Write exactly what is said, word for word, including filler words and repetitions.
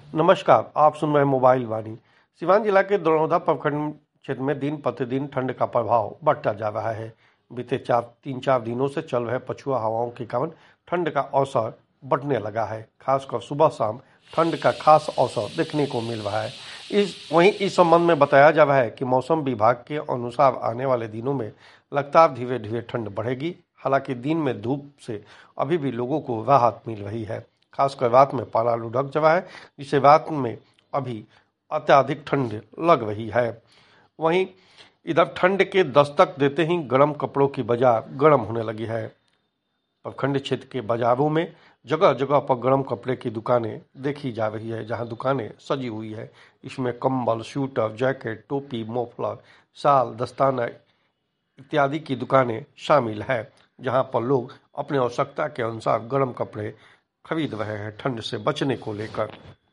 नमस्कार, आप सुन रहे हैं मोबाइल वाणी। सिवान जिला के दरौंधा प्रखंड क्षेत्र में दिन प्रतिदिन ठंड का प्रभाव बढ़ता जा रहा है। बीते चार तीन चार दिनों से चल रहे पछुआ हवाओं के कारण ठंड का अवसर बढ़ने लगा है। खासकर सुबह शाम ठंड का खास अवसर देखने को मिल रहा है। इस वहीं इस संबंध में बताया जा रहा है कि मौसम विभाग के अनुसार आने वाले दिनों में लगातार धीरे धीरे ठंड बढ़ेगी। हालांकि दिन में धूप से अभी भी लोगों को राहत मिल रही है। खासकर रात में पारा लुढ़क जा रहा है, जिससे रात में अभी अत्यधिक ठंड लग रही है। वहीं इधर ठंड के दस्तक देते ही गर्म कपड़ों की बाजार गर्म होने लगी है। प्रखंड क्षेत्र के बाजारों में जगह जगह पर गर्म कपड़े की दुकानें देखी जा रही है, जहां दुकानें सजी हुई है। इसमें कंबल, स्वेटर, जैकेट, टोपी, मोफलर, शाल, दस्ताना इत्यादि की दुकानें शामिल है, जहां पर लोग अपने आवश्यकता के अनुसार गर्म कपड़े खरीद रहे हैं ठंड से बचने को लेकर।